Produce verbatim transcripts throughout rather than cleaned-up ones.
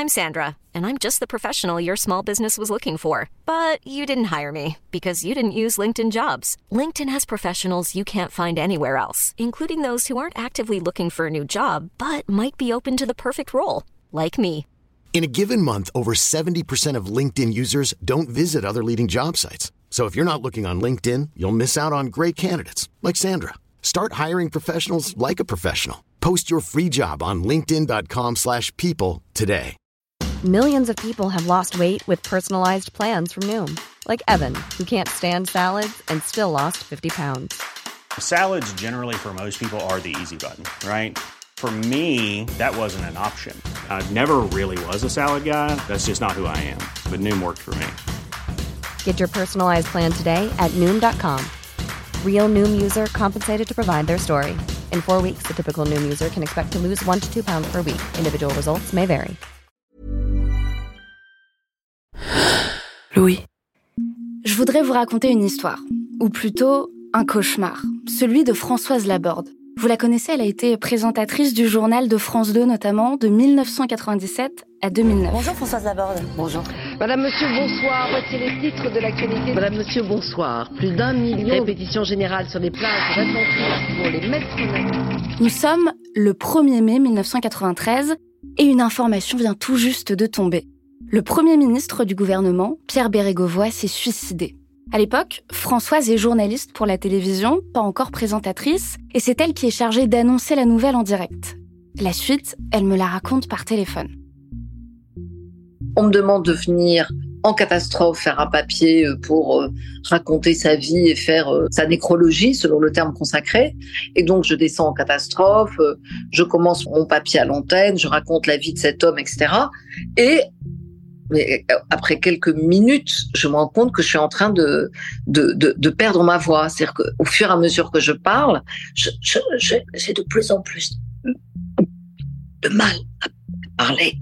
I'm Sandra, and I'm just the professional your small business was looking for. But you didn't hire me because you didn't use LinkedIn Jobs. LinkedIn has professionals you can't find anywhere else, including those who aren't actively looking for a new job, but might be open to the perfect role, like me. In a given month, over seventy percent of LinkedIn users don't visit other leading job sites. So if you're not looking on LinkedIn, you'll miss out on great candidates like Sandra. Start hiring professionals like a professional. Post your free job on linkedin.com slash people today. Millions of people have lost weight with personalized plans from Noom. Like Evan, who can't stand salads and still lost fifty pounds. Salads generally for most people are the easy button, right? For me, that wasn't an option. I never really was a salad guy. That's just not who I am. But Noom worked for me. Get your personalized plan today at Noom dot com. Real Noom user compensated to provide their story. In four weeks, the typical Noom user can expect to lose one to two pounds per week. Individual results may vary. Louis. Je voudrais vous raconter une histoire, ou plutôt un cauchemar, celui de Françoise Laborde. Vous la connaissez, elle a été présentatrice du journal de France deux notamment, de dix-neuf cent quatre-vingt-dix-sept à deux mille neuf. Bonjour Françoise Laborde. Bonjour. Madame, monsieur, bonsoir. Voici les titres de l'actualité. Madame, monsieur, bonsoir. Plus d'un million de répétitions générales sur les plages d'Atlantis pour les maîtres nageurs. Nous sommes le premier mai mille neuf cent quatre-vingt-treize et une information vient tout juste de tomber. Le Premier ministre du gouvernement, Pierre Bérégovoy, s'est suicidé. À l'époque, Françoise est journaliste pour la télévision, pas encore présentatrice, et c'est elle qui est chargée d'annoncer la nouvelle en direct. La suite, elle me la raconte par téléphone. On me demande de venir en catastrophe faire un papier pour euh, raconter sa vie et faire euh, sa nécrologie, selon le terme consacré. Et donc, je descends en catastrophe, euh, je commence mon papier à l'antenne, je raconte la vie de cet homme, et cetera. Et mais après quelques minutes, je me rends compte que je suis en train de, de, de, de perdre ma voix. C'est-à-dire qu'au fur et à mesure que je parle, je, je, je, j'ai de plus en plus de mal à parler.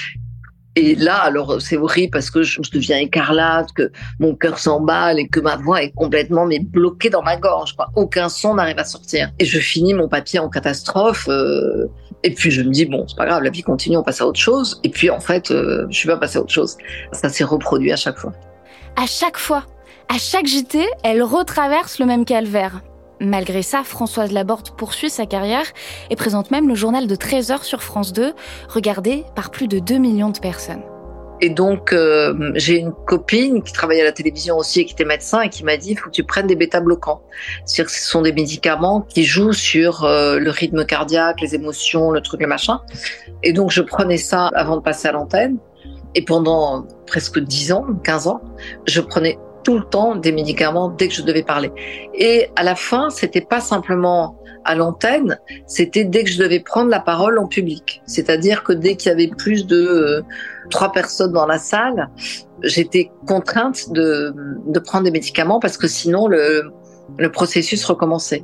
Et là, alors, c'est horrible parce que je, je deviens écarlate, que mon cœur s'emballe et que ma voix est complètement mais bloquée dans ma gorge, quoi. Aucun son n'arrive à sortir. Et je finis mon papier en catastrophe. Euh, et puis, je me dis, bon, c'est pas grave, la vie continue, on passe à autre chose. Et puis, en fait, euh, je suis pas passée à autre chose. Ça s'est reproduit à chaque fois. À chaque fois, à chaque J T, elle retraverse le même calvaire. Malgré ça, Françoise Laborde poursuit sa carrière et présente même le journal de treize heures sur France deux, regardé par plus de deux millions de personnes. Et donc, euh, j'ai une copine qui travaillait à la télévision aussi et qui était médecin et qui m'a dit « il faut que tu prennes des bêta-bloquants ». C'est-à-dire que ce sont des médicaments qui jouent sur euh, le rythme cardiaque, les émotions, le truc, le machin. Et donc, je prenais ça avant de passer à l'antenne. Et pendant presque dix ans, quinze ans, je prenais tout le temps des médicaments dès que je devais parler. Et à la fin, c'était pas simplement à l'antenne, c'était dès que je devais prendre la parole en public. C'est-à-dire que dès qu'il y avait plus de euh, trois personnes dans la salle, j'étais contrainte de, de prendre des médicaments parce que sinon le, le processus recommençait.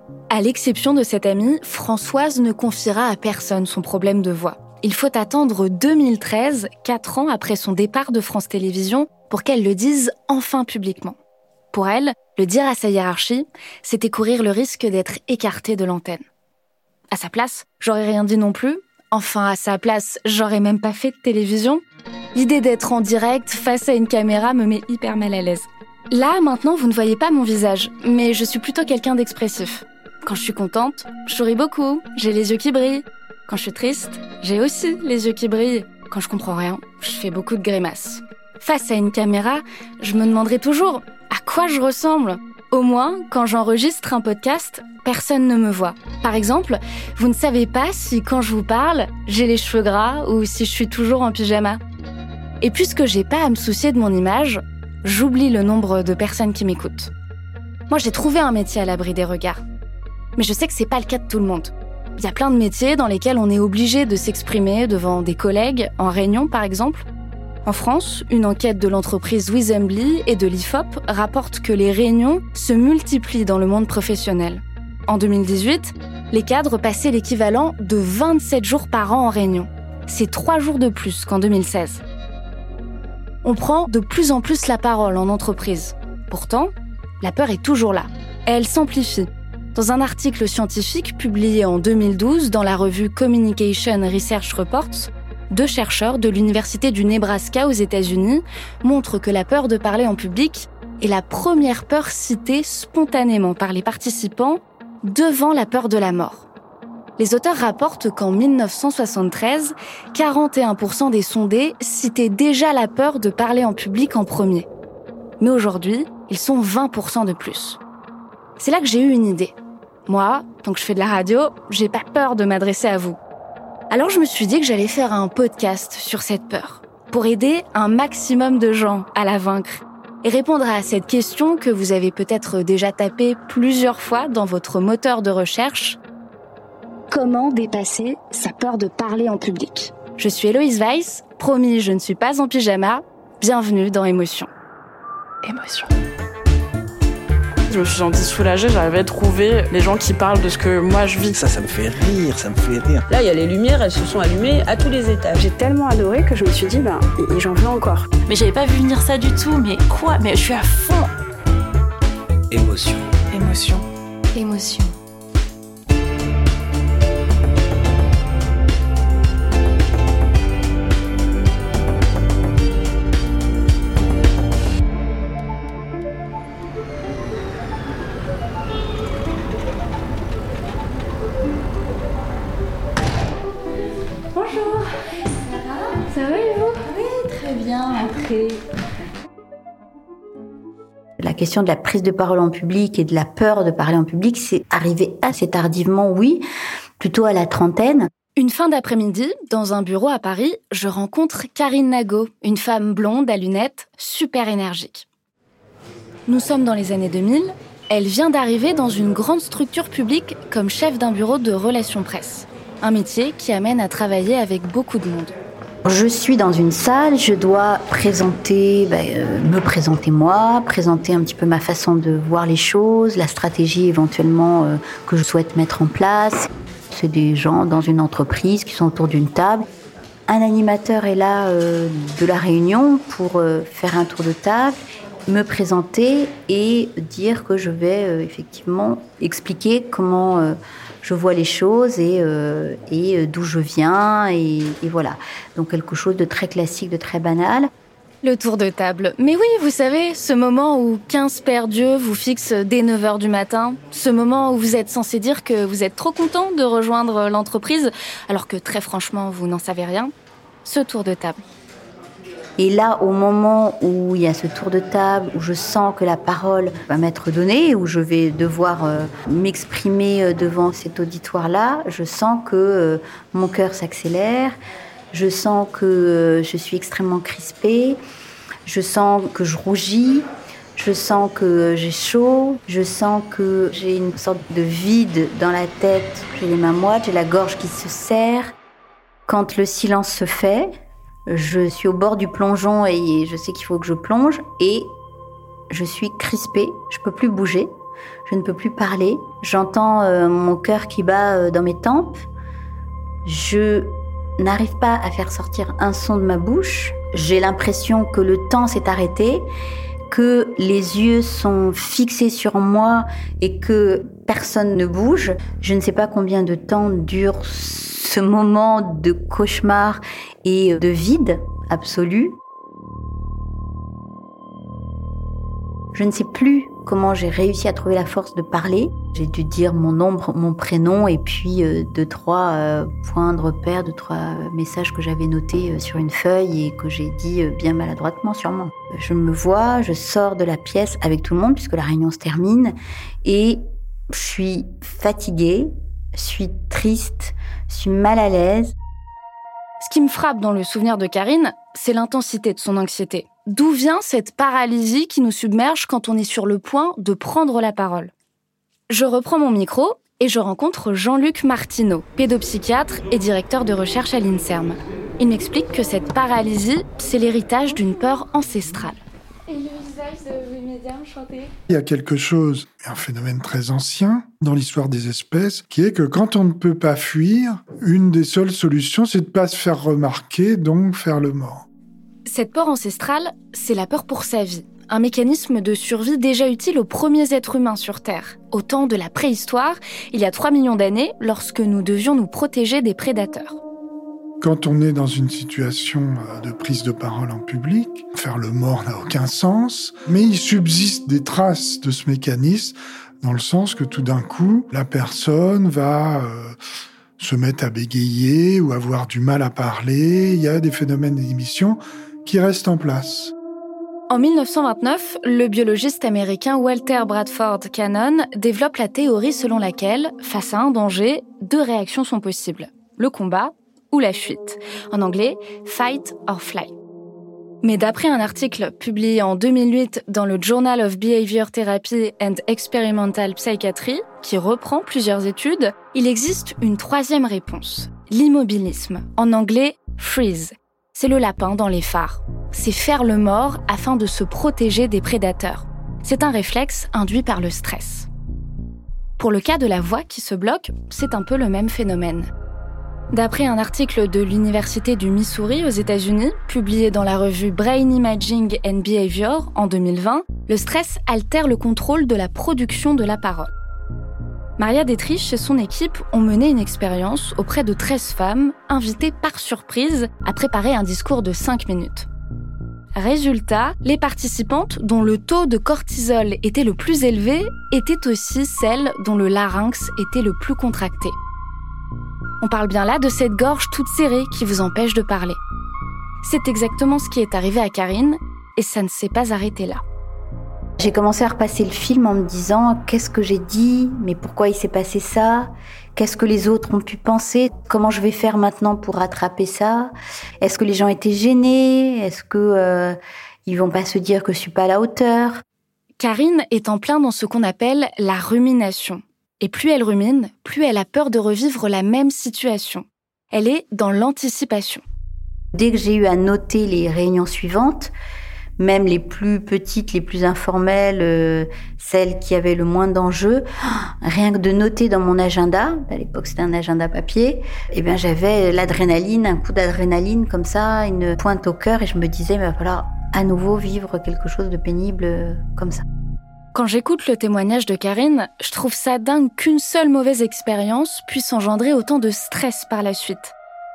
À l'exception de cette amie, Françoise ne confiera à personne son problème de voix. Il faut attendre deux mille treize, quatre ans après son départ de France Télévisions, pour qu'elle le dise enfin publiquement. Pour elle, le dire à sa hiérarchie, c'était courir le risque d'être écartée de l'antenne. À sa place, j'aurais rien dit non plus. Enfin, à sa place, j'aurais même pas fait de télévision. L'idée d'être en direct face à une caméra me met hyper mal à l'aise. Là, maintenant, vous ne voyez pas mon visage, mais je suis plutôt quelqu'un d'expressif. Quand je suis contente, je souris beaucoup, j'ai les yeux qui brillent. Quand je suis triste, j'ai aussi les yeux qui brillent. Quand je comprends rien, je fais beaucoup de grimaces. Face à une caméra, je me demanderai toujours à quoi je ressemble. Au moins, quand j'enregistre un podcast, personne ne me voit. Par exemple, vous ne savez pas si quand je vous parle, j'ai les cheveux gras ou si je suis toujours en pyjama. Et puisque j'ai pas à me soucier de mon image, j'oublie le nombre de personnes qui m'écoutent. Moi, j'ai trouvé un métier à l'abri des regards. Mais je sais que c'est pas le cas de tout le monde. Il y a plein de métiers dans lesquels on est obligé de s'exprimer devant des collègues, en réunion par exemple. En France, une enquête de l'entreprise Weasembley et de l'I F O P rapporte que les réunions se multiplient dans le monde professionnel. En deux mille dix-huit, les cadres passaient l'équivalent de vingt-sept jours par an en réunion. C'est trois jours de plus qu'en deux mille seize. On prend de plus en plus la parole en entreprise. Pourtant, la peur est toujours là. Et elle s'amplifie. Dans un article scientifique publié en deux mille douze dans la revue Communication Research Reports, deux chercheurs de l'Université du Nebraska aux États-Unis montrent que la peur de parler en public est la première peur citée spontanément par les participants devant la peur de la mort. Les auteurs rapportent qu'en dix-neuf cent soixante-treize, quarante et un pour cent des sondés citaient déjà la peur de parler en public en premier. Mais aujourd'hui, ils sont vingt pour cent de plus. C'est là que j'ai eu une idée. Moi, tant que je fais de la radio, j'ai pas peur de m'adresser à vous. Alors je me suis dit que j'allais faire un podcast sur cette peur, pour aider un maximum de gens à la vaincre et répondre à cette question que vous avez peut-être déjà tapée plusieurs fois dans votre moteur de recherche. Comment dépasser sa peur de parler en public ? Je suis Héloïse Weiss, promis, je ne suis pas en pyjama. Bienvenue dans Émotion. Émotion. Je me suis sentie soulagée, j'avais trouvé les gens qui parlent de ce que moi je vis. Ça, ça me fait rire, ça me fait rire. Là, il y a les lumières, elles se sont allumées à tous les étages. J'ai tellement adoré que je me suis dit, ben, j'en veux encore. Mais j'avais pas vu venir ça du tout, mais quoi ? Mais je suis à fond. Émotion. Émotion. Émotion. La question de la prise de parole en public et de la peur de parler en public, c'est arrivé assez tardivement, oui, plutôt à la trentaine. Une fin d'après-midi, dans un bureau à Paris, je rencontre Karine Nagot, une femme blonde à lunettes, super énergique. Nous sommes dans les années deux mille. Elle vient d'arriver dans une grande structure publique comme chef d'un bureau de relations presse. Un métier qui amène à travailler avec beaucoup de monde. Je suis dans une salle, je dois présenter, ben, euh, me présenter moi, présenter un petit peu ma façon de voir les choses, la stratégie éventuellement euh, que je souhaite mettre en place. C'est des gens dans une entreprise qui sont autour d'une table. Un animateur est là euh, de la réunion pour euh, faire un tour de table, me présenter et dire que je vais euh, effectivement expliquer comment euh, je vois les choses et, euh, et d'où je viens, et, et voilà. Donc quelque chose de très classique, de très banal. Le tour de table. Mais oui, vous savez, ce moment où quinze paires d'yeux vous fixent dès neuf heures du matin, ce moment où vous êtes censé dire que vous êtes trop content de rejoindre l'entreprise, alors que très franchement, vous n'en savez rien. Ce tour de table. Et là, au moment où il y a ce tour de table, où je sens que la parole va m'être donnée, où je vais devoir euh, m'exprimer devant cet auditoire-là, je sens que euh, mon cœur s'accélère, je sens que euh, je suis extrêmement crispée, je sens que je rougis, je sens que j'ai chaud, je sens que j'ai une sorte de vide dans la tête, j'ai les mains moites, j'ai la gorge qui se serre. Quand le silence se fait, je suis au bord du plongeon et je sais qu'il faut que je plonge et je suis crispée, je peux plus bouger, je ne peux plus parler. J'entends euh, mon cœur qui bat euh, dans mes tempes. Je n'arrive pas à faire sortir un son de ma bouche. J'ai l'impression que le temps s'est arrêté, que les yeux sont fixés sur moi et que personne ne bouge. Je ne sais pas combien de temps dure ce moment de cauchemar et de vide absolu. Je ne sais plus comment j'ai réussi à trouver la force de parler. J'ai dû dire mon nom, mon prénom et puis euh, deux, trois euh, points de repère, deux, trois euh, messages que j'avais notés euh, sur une feuille et que j'ai dit euh, bien maladroitement sûrement. Je me vois, je sors de la pièce avec tout le monde puisque la réunion se termine et je suis fatiguée, je suis triste, je suis mal à l'aise. Ce qui me frappe dans le souvenir de Karine, c'est l'intensité de son anxiété. D'où vient cette paralysie qui nous submerge quand on est sur le point de prendre la parole ? Je reprends mon micro et je rencontre Jean-Luc Martineau, pédopsychiatre et directeur de recherche à l'INSERM. Il m'explique que cette paralysie, c'est l'héritage d'une peur ancestrale. Et le visage de Wimédia, enchanté. Il y a quelque chose, un phénomène très ancien dans l'histoire des espèces, qui est que quand on ne peut pas fuir, une des seules solutions, c'est de ne pas se faire remarquer, donc faire le mort. Cette peur ancestrale, c'est la peur pour sa vie. Un mécanisme de survie déjà utile aux premiers êtres humains sur Terre. Au temps de la préhistoire, il y a trois millions d'années, lorsque nous devions nous protéger des prédateurs. Quand on est dans une situation de prise de parole en public, faire le mort n'a aucun sens, mais il subsiste des traces de ce mécanisme dans le sens que tout d'un coup, la personne va euh, se mettre à bégayer ou avoir du mal à parler. Il y a des phénomènes d'inhibition qui restent en place. En dix-neuf cent vingt-neuf, le biologiste américain Walter Bradford Cannon développe la théorie selon laquelle, face à un danger, deux réactions sont possibles. Le combat ou la fuite. En anglais, fight or fly. Mais d'après un article publié en deux mille huit dans le Journal of Behavior Therapy and Experimental Psychiatry, qui reprend plusieurs études, il existe une troisième réponse. L'immobilisme. En anglais, freeze. C'est le lapin dans les phares. C'est faire le mort afin de se protéger des prédateurs. C'est un réflexe induit par le stress. Pour le cas de la voix qui se bloque, c'est un peu le même phénomène. D'après un article de l'Université du Missouri aux États-Unis, publié dans la revue Brain Imaging and Behavior en deux mille vingt, le stress altère le contrôle de la production de la parole. Maria Dietrich et son équipe ont mené une expérience auprès de treize femmes, invitées par surprise à préparer un discours de cinq minutes. Résultat, les participantes dont le taux de cortisol était le plus élevé étaient aussi celles dont le larynx était le plus contracté. On parle bien là de cette gorge toute serrée qui vous empêche de parler. C'est exactement ce qui est arrivé à Karine, et ça ne s'est pas arrêté là. J'ai commencé à repasser le film en me disant « Qu'est-ce que j'ai dit ? Mais pourquoi il s'est passé ça ? Qu'est-ce que les autres ont pu penser ? Comment je vais faire maintenant pour rattraper ça ? Est-ce que les gens étaient gênés ? Est-ce que euh, ils vont pas se dire que je suis pas à la hauteur ?» Karine est en plein dans ce qu'on appelle la rumination. Et plus elle rumine, plus elle a peur de revivre la même situation. Elle est dans l'anticipation. Dès que j'ai eu à noter les réunions suivantes, même les plus petites, les plus informelles, euh, celles qui avaient le moins d'enjeux, rien que de noter dans mon agenda, à l'époque c'était un agenda papier, eh bien j'avais l'adrénaline, un coup d'adrénaline comme ça, une pointe au cœur, et je me disais, il va falloir à nouveau vivre quelque chose de pénible euh, comme ça. Quand j'écoute le témoignage de Karine, je trouve ça dingue qu'une seule mauvaise expérience puisse engendrer autant de stress par la suite.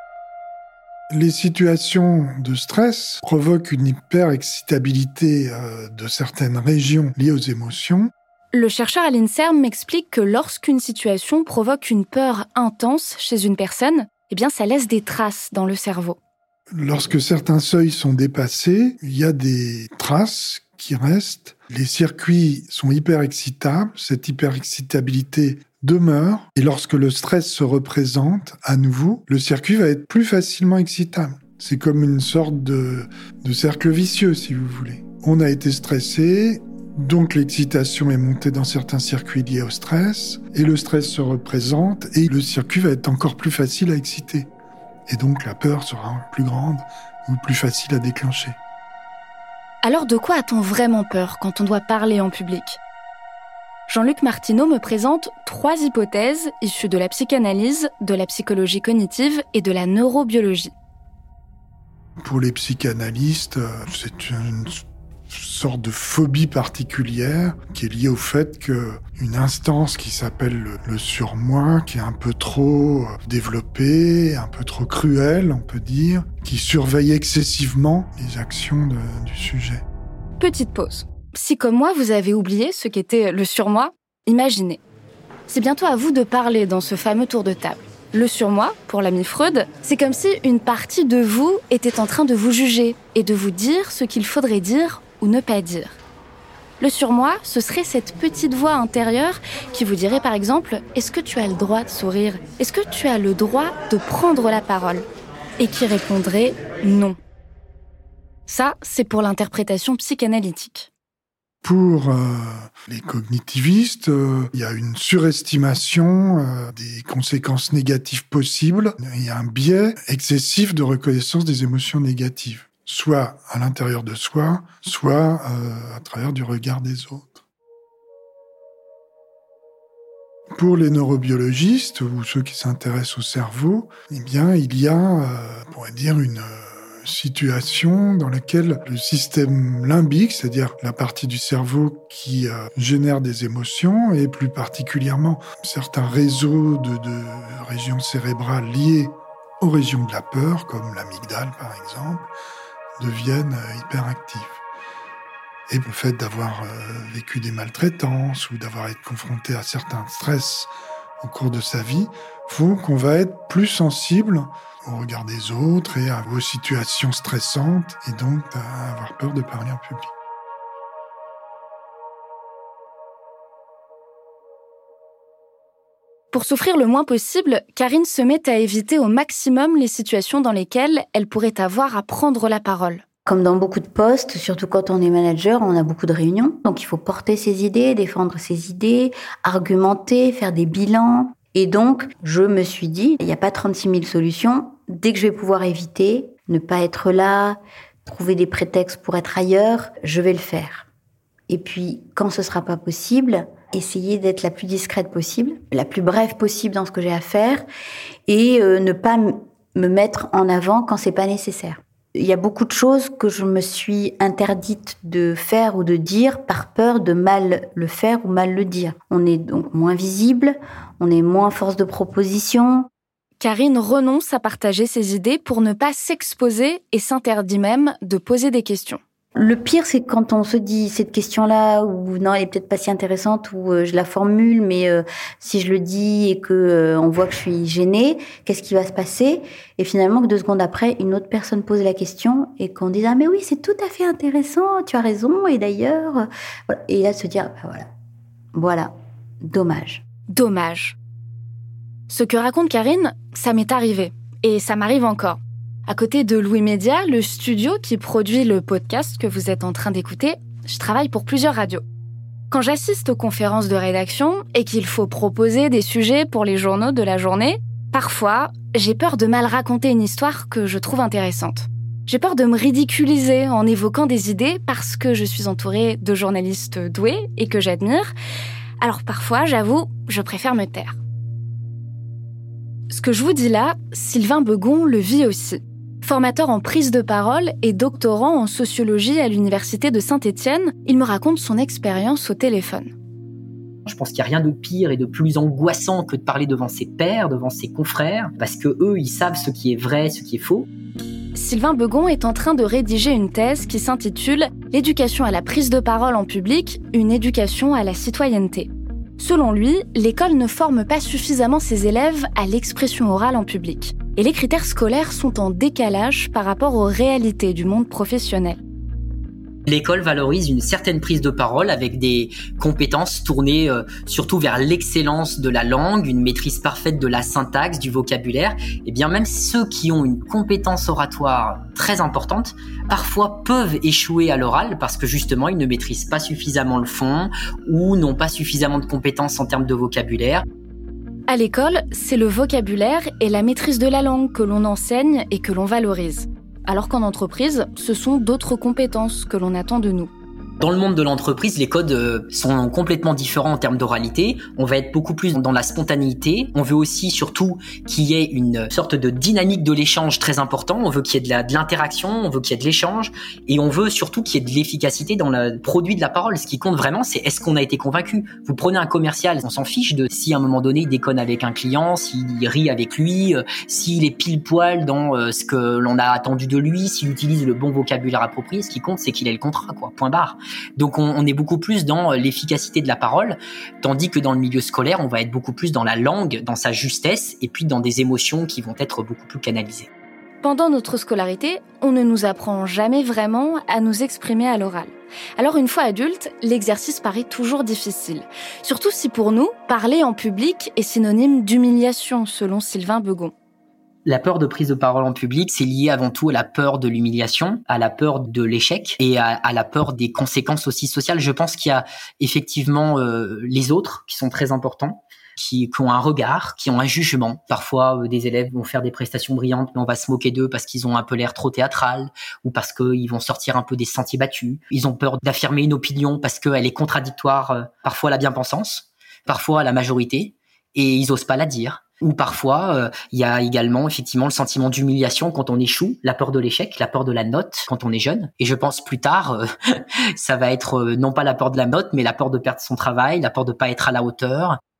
Les situations de stress provoquent une hyper-excitabilité euh, de certaines régions liées aux émotions. Le chercheur à l'INSERM m'explique que lorsqu'une situation provoque une peur intense chez une personne, eh bien ça laisse des traces dans le cerveau. Lorsque certains seuils sont dépassés, il y a des traces qui restent. Les circuits sont hyper excitables, cette hyper-excitabilité demeure, et lorsque le stress se représente à nouveau, le circuit va être plus facilement excitable. C'est comme une sorte de, de cercle vicieux, si vous voulez. On a été stressé, donc l'excitation est montée dans certains circuits liés au stress, et le stress se représente, et le circuit va être encore plus facile à exciter. Et donc la peur sera plus grande ou plus facile à déclencher. Alors de quoi a-t-on vraiment peur quand on doit parler en public ? Jean-Luc Martineau me présente trois hypothèses issues de la psychanalyse, de la psychologie cognitive et de la neurobiologie. Pour les psychanalystes, c'est une sorte de phobie particulière qui est liée au fait qu'une instance qui s'appelle le, le surmoi, qui est un peu trop développée, un peu trop cruelle, on peut dire, qui surveille excessivement les actions de, du sujet. Petite pause. Si comme moi vous avez oublié ce qu'était le surmoi, imaginez. C'est bientôt à vous de parler dans ce fameux tour de table. Le surmoi, pour l'ami Freud, c'est comme si une partie de vous était en train de vous juger et de vous dire ce qu'il faudrait dire ou ne pas dire. Le surmoi, ce serait cette petite voix intérieure qui vous dirait par exemple « Est-ce que tu as le droit de sourire ? Est-ce que tu as le droit de prendre la parole ?» et qui répondrait « Non ». Ça, c'est pour l'interprétation psychanalytique. Pour euh, les cognitivistes, euh, il y a une surestimation euh, des conséquences négatives possibles. Il y a un biais excessif de reconnaissance des émotions négatives, soit à l'intérieur de soi, soit euh, à travers du regard des autres. Pour les neurobiologistes ou ceux qui s'intéressent au cerveau, eh bien, il y a, euh, on pourrait dire, une situation dans laquelle le système limbique, c'est-à-dire la partie du cerveau qui euh, génère des émotions, et plus particulièrement certains réseaux de, de régions cérébrales liées aux régions de la peur, comme l'amygdale par exemple, deviennent hyperactives. Et le fait d'avoir vécu des maltraitances ou d'avoir été confronté à certains stress au cours de sa vie font qu'on va être plus sensible au regard des autres et à vos situations stressantes et donc à avoir peur de parler en public. Pour souffrir le moins possible, Karine se met à éviter au maximum les situations dans lesquelles elle pourrait avoir à prendre la parole. Comme dans beaucoup de postes, surtout quand on est manager, on a beaucoup de réunions. Donc il faut porter ses idées, défendre ses idées, argumenter, faire des bilans. Et donc, je me suis dit, il n'y a pas trente-six mille solutions. Dès que je vais pouvoir éviter, ne pas être là, trouver des prétextes pour être ailleurs, je vais le faire. Et puis, quand ce sera pas possible, essayer d'être la plus discrète possible, la plus brève possible dans ce que j'ai à faire, et euh, ne pas m- me mettre en avant quand c'est pas nécessaire. Il y a beaucoup de choses que je me suis interdite de faire ou de dire par peur de mal le faire ou mal le dire. On est donc moins visible, on est moins force de proposition. Karine renonce à partager ses idées pour ne pas s'exposer et s'interdit même de poser des questions. Le pire, c'est quand on se dit cette question-là, ou non, elle est peut-être pas si intéressante, ou euh, je la formule, mais euh, si je le dis et que euh, on voit que je suis gênée, qu'est-ce qui va se passer ? Et finalement, que deux secondes après, une autre personne pose la question et qu'on dise ah mais oui, c'est tout à fait intéressant, tu as raison. Et d'ailleurs, euh, voilà. Et là, se dire bah, voilà, voilà, dommage. Dommage. Ce que raconte Karine, ça m'est arrivé et ça m'arrive encore. À côté de Louis Média, le studio qui produit le podcast que vous êtes en train d'écouter, je travaille pour plusieurs radios. Quand j'assiste aux conférences de rédaction et qu'il faut proposer des sujets pour les journaux de la journée, parfois, j'ai peur de mal raconter une histoire que je trouve intéressante. J'ai peur de me ridiculiser en évoquant des idées parce que je suis entourée de journalistes doués et que j'admire. Alors parfois, j'avoue, je préfère me taire. Ce que je vous dis là, Sylvain Begon le vit aussi. Formateur en prise de parole et doctorant en sociologie à l'université de Saint-Étienne, il me raconte son expérience au téléphone. Je pense qu'il n'y a rien de pire et de plus angoissant que de parler devant ses pairs, devant ses confrères, parce que eux, ils savent ce qui est vrai, ce qui est faux. Sylvain Begon est en train de rédiger une thèse qui s'intitule « L'éducation à la prise de parole en public, une éducation à la citoyenneté ». Selon lui, l'école ne forme pas suffisamment ses élèves à l'expression orale en public. Et les critères scolaires sont en décalage par rapport aux réalités du monde professionnel. L'école valorise une certaine prise de parole avec des compétences tournées euh, surtout vers l'excellence de la langue, une maîtrise parfaite de la syntaxe, du vocabulaire. Et bien même ceux qui ont une compétence oratoire très importante, parfois peuvent échouer à l'oral parce que justement ils ne maîtrisent pas suffisamment le fond ou n'ont pas suffisamment de compétences en termes de vocabulaire. À l'école, c'est le vocabulaire et la maîtrise de la langue que l'on enseigne et que l'on valorise. Alors qu'en entreprise, ce sont d'autres compétences que l'on attend de nous. Dans le monde de l'entreprise, les codes sont complètement différents en termes d'oralité. On va être beaucoup plus dans la spontanéité. On veut aussi, surtout, qu'il y ait une sorte de dynamique de l'échange très important. On veut qu'il y ait de, la, de l'interaction, on veut qu'il y ait de l'échange. Et on veut surtout qu'il y ait de l'efficacité dans le produit de la parole. Ce qui compte vraiment, c'est est-ce qu'on a été convaincu. Vous prenez un commercial, on s'en fiche de si à un moment donné, il déconne avec un client, s'il rit avec lui, euh, s'il est pile poil dans euh, ce que l'on a attendu de lui, s'il utilise le bon vocabulaire approprié. Ce qui compte, c'est qu'il ait le contrat, quoi. Point barre. Donc on, on est beaucoup plus dans l'efficacité de la parole, tandis que dans le milieu scolaire, on va être beaucoup plus dans la langue, dans sa justesse, et puis dans des émotions qui vont être beaucoup plus canalisées. Pendant notre scolarité, on ne nous apprend jamais vraiment à nous exprimer à l'oral. Alors une fois adulte, l'exercice paraît toujours difficile. Surtout si pour nous, parler en public est synonyme d'humiliation, selon Sylvain Begon. La peur de prise de parole en public, c'est lié avant tout à la peur de l'humiliation, à la peur de l'échec et à, à la peur des conséquences aussi sociales. Je pense qu'il y a effectivement euh, les autres qui sont très importants, qui, qui ont un regard, qui ont un jugement. Parfois, euh, des élèves vont faire des prestations brillantes, mais on va se moquer d'eux parce qu'ils ont un peu l'air trop théâtral ou parce qu'ils vont sortir un peu des sentiers battus. Ils ont peur d'affirmer une opinion parce qu'elle est contradictoire euh, parfois à la bien-pensance, parfois à la majorité, et ils osent pas la dire. Ou parfois, il euh, y a également effectivement le sentiment d'humiliation quand on échoue, la peur de l'échec, la peur de la note quand on est jeune. Et je pense plus tard, euh, ça va être euh, non pas la peur de la note, mais la peur de perdre son travail, la peur de pas être à la hauteur.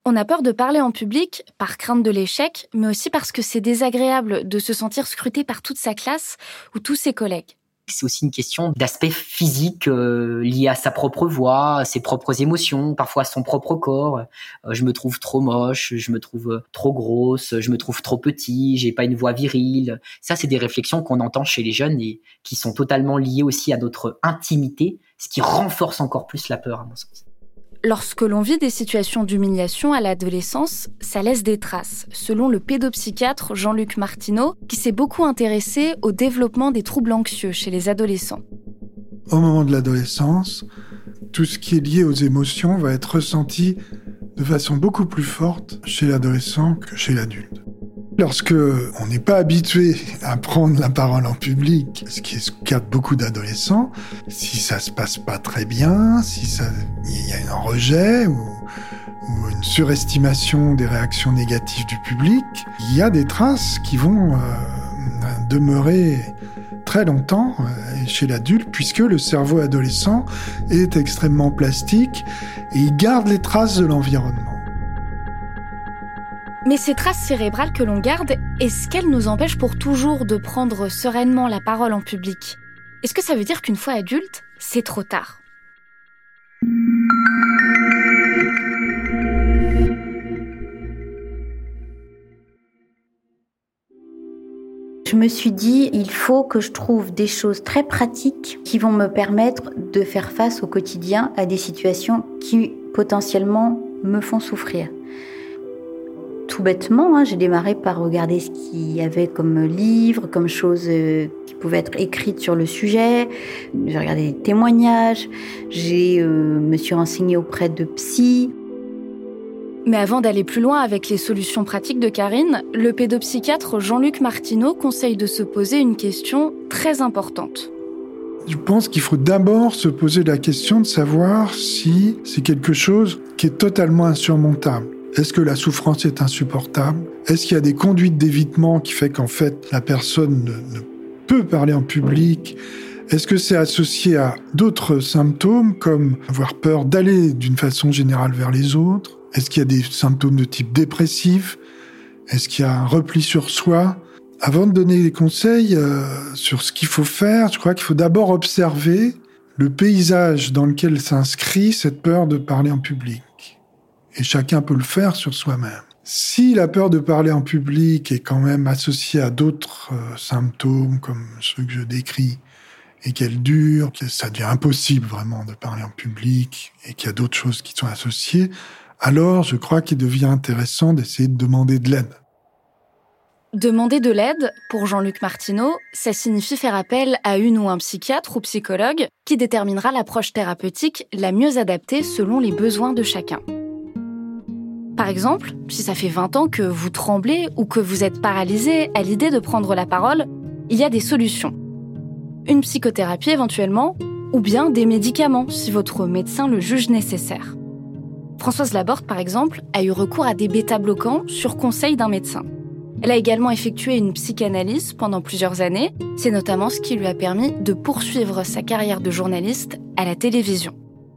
On a peur de parler en public par crainte de l'échec, mais aussi parce que c'est désagréable de se sentir scruté par toute sa classe ou tous ses collègues. C'est aussi une question d'aspect physique euh, lié à sa propre voix, à ses propres émotions, parfois à son propre corps. Euh, je me trouve trop moche, je me trouve trop grosse, je me trouve trop petit, j'ai pas une voix virile. Ça, c'est des réflexions qu'on entend chez les jeunes et qui sont totalement liées aussi à notre intimité, ce qui renforce encore plus la peur, à mon sens. Lorsque l'on vit des situations d'humiliation à l'adolescence, ça laisse des traces, selon le pédopsychiatre Jean-Luc Martineau, qui s'est beaucoup intéressé au développement des troubles anxieux chez les adolescents. Au moment de l'adolescence, tout ce qui est lié aux émotions va être ressenti de façon beaucoup plus forte chez l'adolescent que chez l'adulte. Lorsque on n'est pas habitué à prendre la parole en public, ce qui est le cas de beaucoup d'adolescents, si ça se passe pas très bien, si ça, il y a un rejet ou, ou une surestimation des réactions négatives du public, il y a des traces qui vont euh, demeurer très longtemps euh, chez l'adulte, puisque le cerveau adolescent est extrêmement plastique et il garde les traces de l'environnement. Mais ces traces cérébrales que l'on garde, est-ce qu'elles nous empêchent pour toujours de prendre sereinement la parole en public ? Est-ce que ça veut dire qu'une fois adulte, c'est trop tard ? Je me suis dit, il faut que je trouve des choses très pratiques qui vont me permettre de faire face au quotidien à des situations qui potentiellement me font souffrir. Tout bêtement, hein, j'ai démarré par regarder ce qu'il y avait comme livres, comme choses euh, qui pouvaient être écrites sur le sujet. J'ai regardé des témoignages, j'ai euh, me suis renseignée auprès de psy. Mais avant d'aller plus loin avec les solutions pratiques de Karine, le pédopsychiatre Jean-Luc Martineau conseille de se poser une question très importante. Je pense qu'il faut d'abord se poser la question de savoir si c'est quelque chose qui est totalement insurmontable. Est-ce que la souffrance est insupportable ? Est-ce qu'il y a des conduites d'évitement qui fait qu'en fait, la personne ne, ne peut parler en public ? Est-ce que c'est associé à d'autres symptômes, comme avoir peur d'aller d'une façon générale vers les autres ? Est-ce qu'il y a des symptômes de type dépressif ? Est-ce qu'il y a un repli sur soi ? Avant de donner des conseils euh, sur ce qu'il faut faire, je crois qu'il faut d'abord observer le paysage dans lequel s'inscrit cette peur de parler en public. Et chacun peut le faire sur soi-même. Si la peur de parler en public est quand même associée à d'autres euh, symptômes, comme ceux que je décris, et qu'elle dure, que ça devient impossible vraiment de parler en public, et qu'il y a d'autres choses qui sont associées, alors je crois qu'il devient intéressant d'essayer de demander de l'aide. Demander de l'aide, pour Jean-Luc Martineau, ça signifie faire appel à une ou un psychiatre ou psychologue qui déterminera l'approche thérapeutique la mieux adaptée selon les besoins de chacun. Par exemple, si ça fait vingt ans que vous tremblez ou que vous êtes paralysé à l'idée de prendre la parole, il y a des solutions. Une psychothérapie éventuellement, ou bien des médicaments si votre médecin le juge nécessaire. Françoise Laborde, par exemple, a eu recours à des bêta-bloquants sur conseil d'un médecin. Elle a également effectué une psychanalyse pendant plusieurs années. C'est notamment ce qui lui a permis de poursuivre sa carrière de journaliste à la télévision.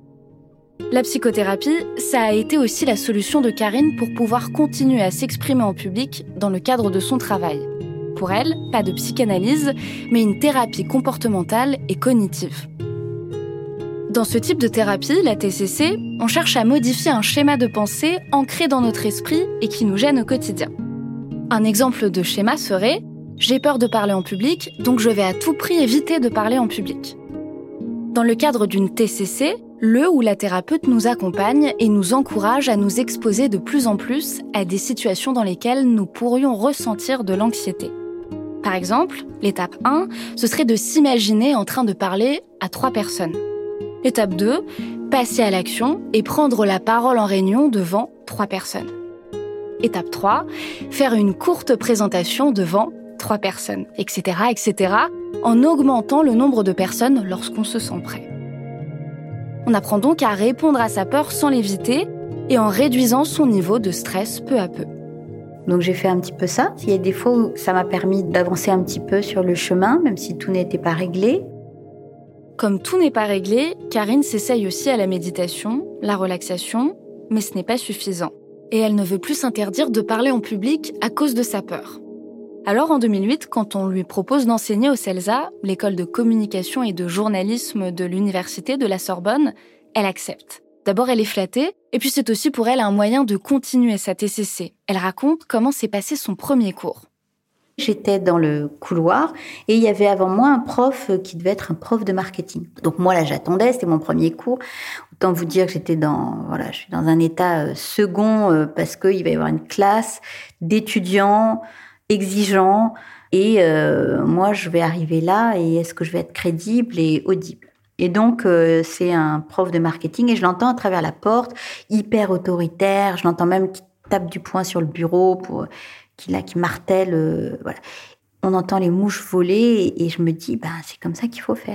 La psychothérapie, ça a été aussi la solution de Karine pour pouvoir continuer à s'exprimer en public dans le cadre de son travail. Pour elle, pas de psychanalyse, mais une thérapie comportementale et cognitive. Dans ce type de thérapie, la T C C, on cherche à modifier un schéma de pensée ancré dans notre esprit et qui nous gêne au quotidien. Un exemple de schéma serait « J'ai peur de parler en public, donc je vais à tout prix éviter de parler en public ». Dans le cadre d'une T C C, le ou la thérapeute nous accompagne et nous encourage à nous exposer de plus en plus à des situations dans lesquelles nous pourrions ressentir de l'anxiété. Par exemple, l'étape un, ce serait de s'imaginer en train de parler à trois personnes. L'étape deux, passer à l'action et prendre la parole en réunion devant trois personnes. Étape trois, faire une courte présentation devant trois personnes, et cetera, et cetera, en augmentant le nombre de personnes lorsqu'on se sent prêt. On apprend donc à répondre à sa peur sans l'éviter et en réduisant son niveau de stress peu à peu. Donc j'ai fait un petit peu ça. Il y a des fois où ça m'a permis d'avancer un petit peu sur le chemin, même si tout n'était pas réglé. Comme tout n'est pas réglé, Karine s'essaye aussi à la méditation, la relaxation, mais ce n'est pas suffisant. et elle ne veut plus s'interdire de parler en public à cause de sa peur. Alors en deux mille huit, quand on lui propose d'enseigner au CELSA, l'école de communication et de journalisme de l'université de la Sorbonne, elle accepte. D'abord, elle est flattée, et puis c'est aussi pour elle un moyen de continuer sa T C C. Elle raconte comment s'est passé son premier cours. J'étais dans le couloir et il y avait avant moi un prof qui devait être un prof de marketing. Donc moi là j'attendais, c'était mon premier cours. Autant vous dire que j'étais dans voilà, je suis dans un état second parce qu'il va y avoir une classe d'étudiants exigeants et euh, moi je vais arriver là et est-ce que je vais être crédible et audible. Et donc euh, c'est un prof de marketing et je l'entends à travers la porte, hyper autoritaire. Je l'entends même qui tape du poing sur le bureau pour qui là qui martèle, euh, voilà. On entend les mouches voler et, et je me dis, ben c'est comme ça qu'il faut faire.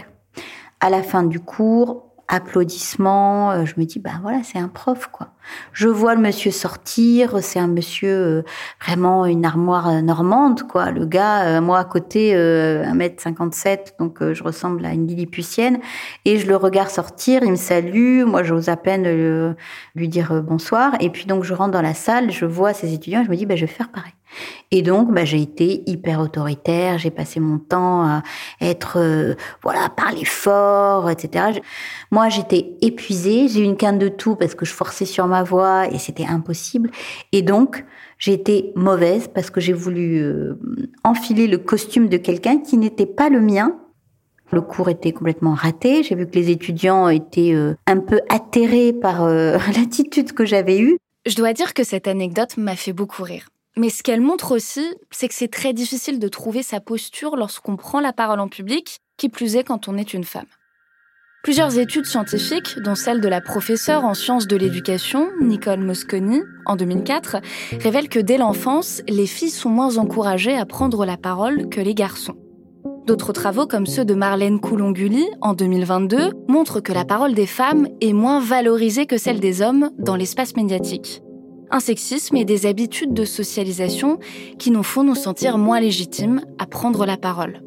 À la fin du cours, applaudissements, euh, je me dis, ben voilà, c'est un prof quoi. Je vois le monsieur sortir, c'est un monsieur euh, vraiment une armoire euh, normande quoi. Le gars, euh, moi à côté, euh, un mètre cinquante-sept, donc euh, je ressemble à une Lilliputienne et je le regarde sortir, il me salue, moi j'ose à peine euh, lui dire euh, bonsoir et puis donc je rentre dans la salle, je vois ces étudiants, et je me dis, ben je vais faire pareil. Et donc, bah, j'ai été hyper autoritaire. J'ai passé mon temps à être, euh, voilà, parler fort, et cetera. Je... Moi, j'étais épuisée. J'ai eu une quinte de toux parce que je forçais sur ma voix et c'était impossible. Et donc, j'ai été mauvaise parce que j'ai voulu euh, enfiler le costume de quelqu'un qui n'était pas le mien. Le cours était complètement raté. J'ai vu que les étudiants étaient euh, un peu atterrés par euh, l'attitude que j'avais eue. Je dois dire que cette anecdote m'a fait beaucoup rire. Mais ce qu'elle montre aussi, c'est que c'est très difficile de trouver sa posture lorsqu'on prend la parole en public, qui plus est quand on est une femme. Plusieurs études scientifiques, dont celle de la professeure en sciences de l'éducation, Nicole Mosconi, en deux mille quatre, révèlent que dès l'enfance, les filles sont moins encouragées à prendre la parole que les garçons. D'autres travaux, comme ceux de Marlène Coulonguli, en deux mille vingt-deux, montrent que la parole des femmes est moins valorisée que celle des hommes dans l'espace médiatique. Un sexisme et des habitudes de socialisation qui nous font nous sentir moins légitimes à prendre la parole.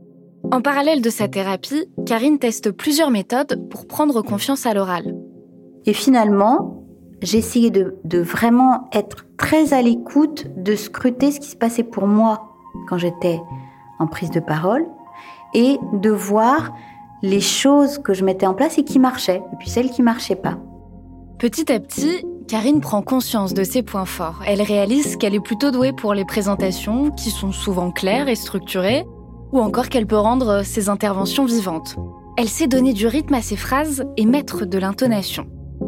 En parallèle de sa thérapie, Karine teste plusieurs méthodes pour prendre confiance à l'oral. Et finalement, j'ai essayé de, de vraiment être très à l'écoute, de scruter ce qui se passait pour moi quand j'étais en prise de parole et de voir les choses que je mettais en place et qui marchaient, et puis celles qui marchaient pas. Petit à petit, Karine prend conscience de ses points forts. Elle réalise qu'elle est plutôt douée pour les présentations, qui sont souvent claires et structurées, ou encore qu'elle peut rendre ses interventions vivantes. Elle sait donner du rythme à ses phrases et mettre de l'intonation.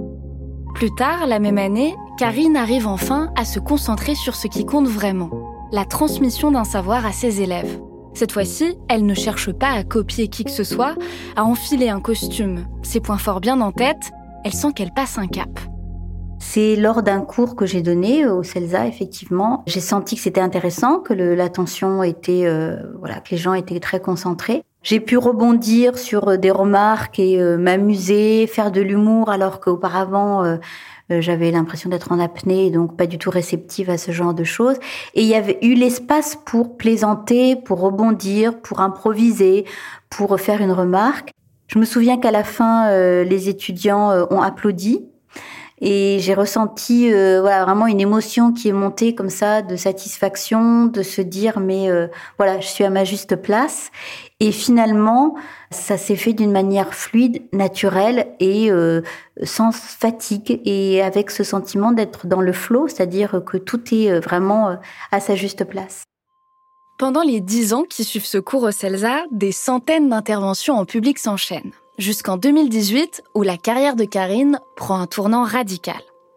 Plus tard, la même année, Karine arrive enfin à se concentrer sur ce qui compte vraiment, la transmission d'un savoir à ses élèves. Cette fois-ci, elle ne cherche pas à copier qui que ce soit, à enfiler un costume. Ses points forts bien en tête, elle sent qu'elle passe un cap. C'est lors d'un cours que j'ai donné au CELSA, effectivement. J'ai senti que c'était intéressant, que le, l'attention était, euh, voilà, que les gens étaient très concentrés. J'ai pu rebondir sur des remarques et euh, m'amuser, faire de l'humour, alors qu'auparavant, euh, euh, j'avais l'impression d'être en apnée, donc pas du tout réceptive à ce genre de choses. Et il y avait eu l'espace pour plaisanter, pour rebondir, pour improviser, pour faire une remarque. Je me souviens qu'à la fin, euh, les étudiants euh, ont applaudi. Et j'ai ressenti euh, voilà vraiment une émotion qui est montée comme ça, de satisfaction, de se dire mais euh, voilà, je suis à ma juste place. Et finalement, ça s'est fait d'une manière fluide, naturelle et euh, sans fatigue et avec ce sentiment d'être dans le flow, c'est-à-dire que tout est vraiment à sa juste place. Pendant les dix ans qui suivent ce cours au CELSA, des centaines d'interventions en public s'enchaînent. Jusqu'en deux mille dix-huit, où la carrière de Karine prend un tournant radical.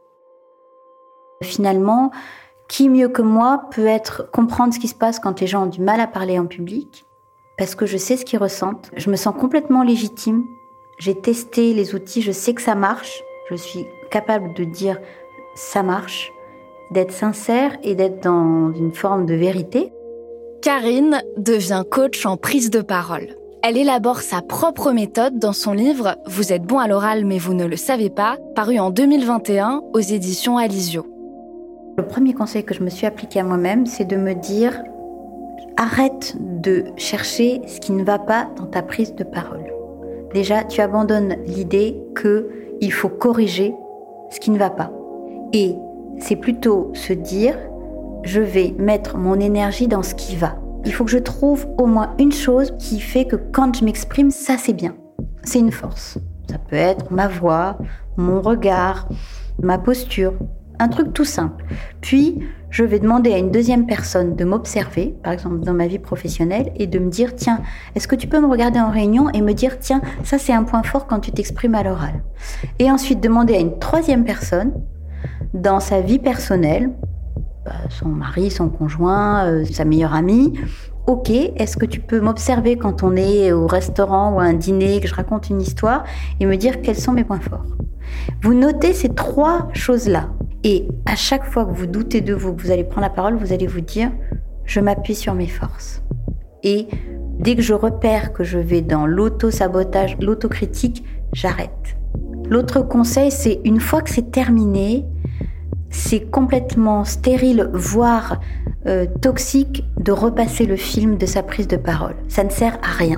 Finalement, qui mieux que moi peut être comprendre ce qui se passe quand les gens ont du mal à parler en public, parce que je sais ce qu'ils ressentent. Je me sens complètement légitime. J'ai testé les outils, je sais que ça marche. Je suis capable de dire ça marche, d'être sincère et d'être dans une forme de vérité. Karine devient coach en prise de parole. Elle élabore sa propre méthode dans son livre « Vous êtes bon à l'oral mais vous ne le savez pas », paru en deux mille vingt et un aux éditions Alizio. Le premier conseil que je me suis appliqué à moi-même, c'est de me dire « Arrête de chercher ce qui ne va pas dans ta prise de parole. Déjà, tu abandonnes l'idée qu'il faut corriger ce qui ne va pas. Et c'est plutôt se dire, je vais mettre mon énergie dans ce qui va. Il faut que je trouve au moins une chose qui fait que quand je m'exprime, ça c'est bien. C'est une force. Ça peut être ma voix, mon regard, ma posture, un truc tout simple. Puis, je vais demander à une deuxième personne de m'observer, par exemple dans ma vie professionnelle, et de me dire, tiens, est-ce que tu peux me regarder en réunion et me dire, tiens, ça c'est un point fort quand tu t'exprimes à l'oral. Et ensuite, demander à une troisième personne, dans sa vie personnelle, bah, son mari, son conjoint, euh, sa meilleure amie, ok, est-ce que tu peux m'observer quand on est au restaurant ou à un dîner, que je raconte une histoire, et me dire quels sont mes points forts. Vous notez ces trois choses-là. Et à chaque fois que vous doutez de vous, que vous allez prendre la parole, vous allez vous dire « je m'appuie sur mes forces ». Et dès que je repère que je vais dans l'auto-sabotage, l'autocritique, j'arrête. L'autre conseil, c'est une fois que c'est terminé, c'est complètement stérile, voire euh, toxique, de repasser le film de sa prise de parole. Ça ne sert à rien.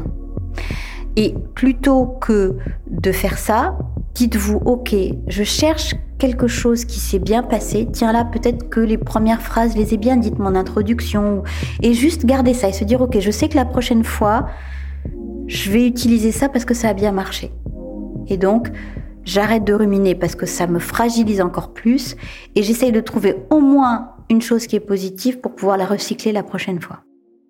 Et plutôt que de faire ça, dites-vous, ok, je cherche quelque chose qui s'est bien passé. Tiens là, peut-être que les premières phrases, les ai bien dites, mon introduction. Et juste garder ça et se dire, ok, je sais que la prochaine fois, je vais utiliser ça parce que ça a bien marché. Et donc, j'arrête de ruminer parce que ça me fragilise encore plus. Et j'essaye de trouver au moins une chose qui est positive pour pouvoir la recycler la prochaine fois.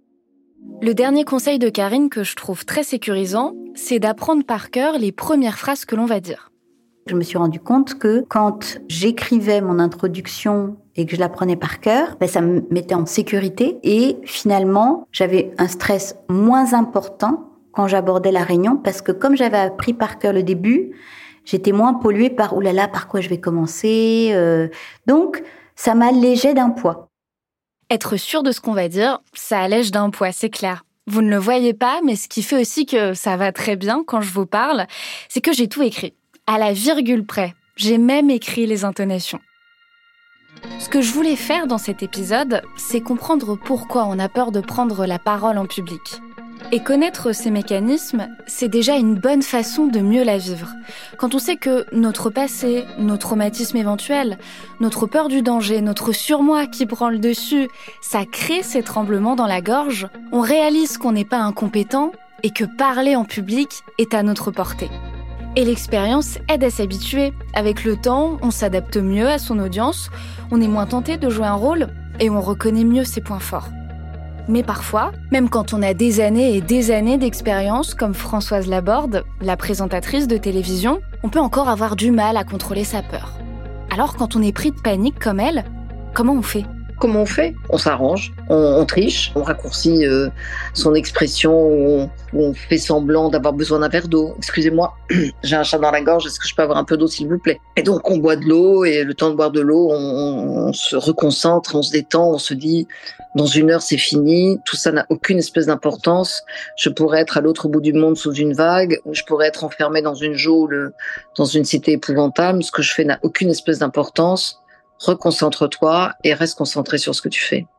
Le dernier conseil de Karine que je trouve très sécurisant, c'est d'apprendre par cœur les premières phrases que l'on va dire. Je me suis rendu compte que quand j'écrivais mon introduction et que je la prenais par cœur, ben ça me mettait en sécurité et finalement, j'avais un stress moins important quand j'abordais la réunion parce que comme j'avais appris par cœur le début, j'étais moins polluée par « oulala, par quoi je vais commencer euh... ?» Donc, ça m'allégeait d'un poids. Être sûr de ce qu'on va dire, ça allège d'un poids, c'est clair. Vous ne le voyez pas, mais ce qui fait aussi que ça va très bien quand je vous parle, c'est que j'ai tout écrit. À la virgule près. J'ai même écrit les intonations. Ce que je voulais faire dans cet épisode, c'est comprendre pourquoi on a peur de prendre la parole en public. Et connaître ces mécanismes, c'est déjà une bonne façon de mieux la vivre. Quand on sait que notre passé, nos traumatismes éventuels, notre peur du danger, notre surmoi qui prend le dessus, ça crée ces tremblements dans la gorge, on réalise qu'on n'est pas incompétent et que parler en public est à notre portée. Et l'expérience aide à s'habituer. Avec le temps, on s'adapte mieux à son audience, on est moins tenté de jouer un rôle et on reconnaît mieux ses points forts. Mais parfois, même quand on a des années et des années d'expérience, comme Françoise Laborde, la présentatrice de télévision, on peut encore avoir du mal à contrôler sa peur. Alors quand on est pris de panique comme elle, comment on fait ? Comment on fait ? On s'arrange, on, on triche, on raccourcit euh, son expression, on, on fait semblant d'avoir besoin d'un verre d'eau. Excusez-moi, j'ai un chat dans la gorge, est-ce que je peux avoir un peu d'eau s'il vous plaît ? Et donc on boit de l'eau et le temps de boire de l'eau, on, on se reconcentre, on se détend, on se dit dans une heure c'est fini, tout ça n'a aucune espèce d'importance. Je pourrais être à l'autre bout du monde sous une vague, ou je pourrais être enfermé dans une geôle, dans une cité épouvantable. Ce que je fais n'a aucune espèce d'importance. Reconcentre-toi et reste concentré sur ce que tu fais.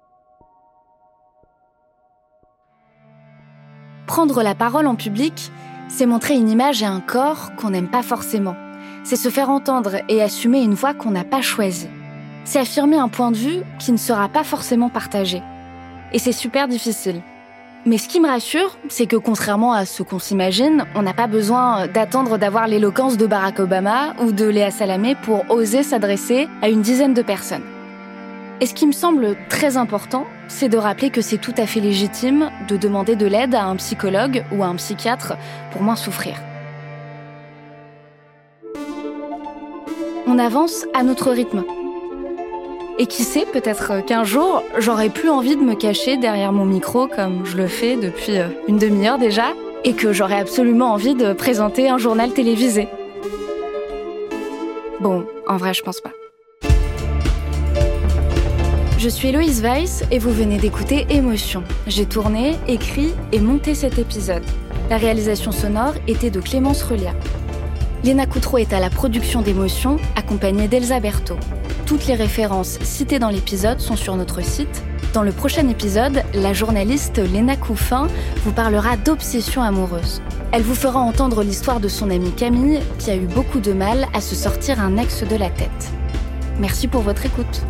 Prendre la parole en public, c'est montrer une image et un corps qu'on n'aime pas forcément. C'est se faire entendre et assumer une voix qu'on n'a pas choisie. C'est affirmer un point de vue qui ne sera pas forcément partagé. Et c'est super difficile. Mais ce qui me rassure, c'est que contrairement à ce qu'on s'imagine, on n'a pas besoin d'attendre d'avoir l'éloquence de Barack Obama ou de Léa Salamé pour oser s'adresser à une dizaine de personnes. Et ce qui me semble très important, c'est de rappeler que c'est tout à fait légitime de demander de l'aide à un psychologue ou à un psychiatre pour moins souffrir. On avance à notre rythme. Et qui sait, peut-être qu'un jour, j'aurai plus envie de me cacher derrière mon micro comme je le fais depuis une demi-heure déjà, et que j'aurai absolument envie de présenter un journal télévisé. Bon, en vrai, je pense pas. Je suis Héloïse Weiss et vous venez d'écouter Émotion. J'ai tourné, écrit et monté cet épisode. La réalisation sonore était de Clémence Relia. Léna Coutreau est à la production d'Émotion, accompagnée d'Elsa Berthaud. Toutes les références citées dans l'épisode sont sur notre site. Dans le prochain épisode, la journaliste Léna Couffin vous parlera d'obsession amoureuse. Elle vous fera entendre l'histoire de son amie Camille, qui a eu beaucoup de mal à se sortir un ex de la tête. Merci pour votre écoute.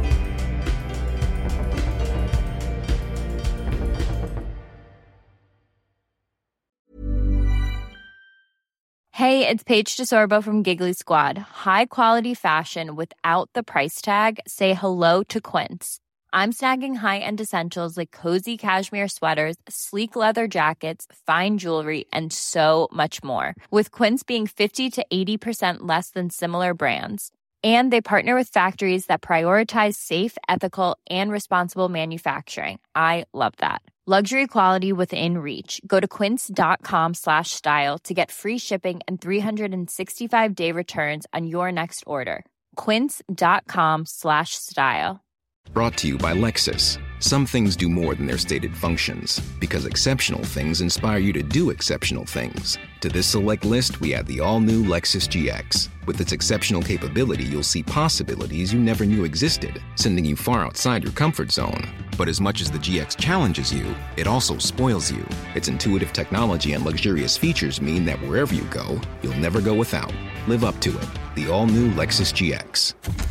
Hey, it's Paige DeSorbo from Giggly Squad. High quality fashion without the price tag. Say hello to Quince. I'm snagging high-end essentials like cozy cashmere sweaters, sleek leather jackets, fine jewelry, and so much more. With Quince being fifty to eighty percent less than similar brands. And they partner with factories that prioritize safe, ethical, and responsible manufacturing. I love that. Luxury quality within reach. Go to quince.com slash style to get free shipping and three sixty-five day returns on your next order. Quince.com slash style. Brought to you by Lexus. Some things do more than their stated functions, because exceptional things inspire you to do exceptional things. To this select list, we add the all-new Lexus G X. With its exceptional capability, you'll see possibilities you never knew existed, sending you far outside your comfort zone. But as much as the G X challenges you, it also spoils you. Its intuitive technology and luxurious features mean that wherever you go, you'll never go without. Live up to it. The all-new Lexus G X.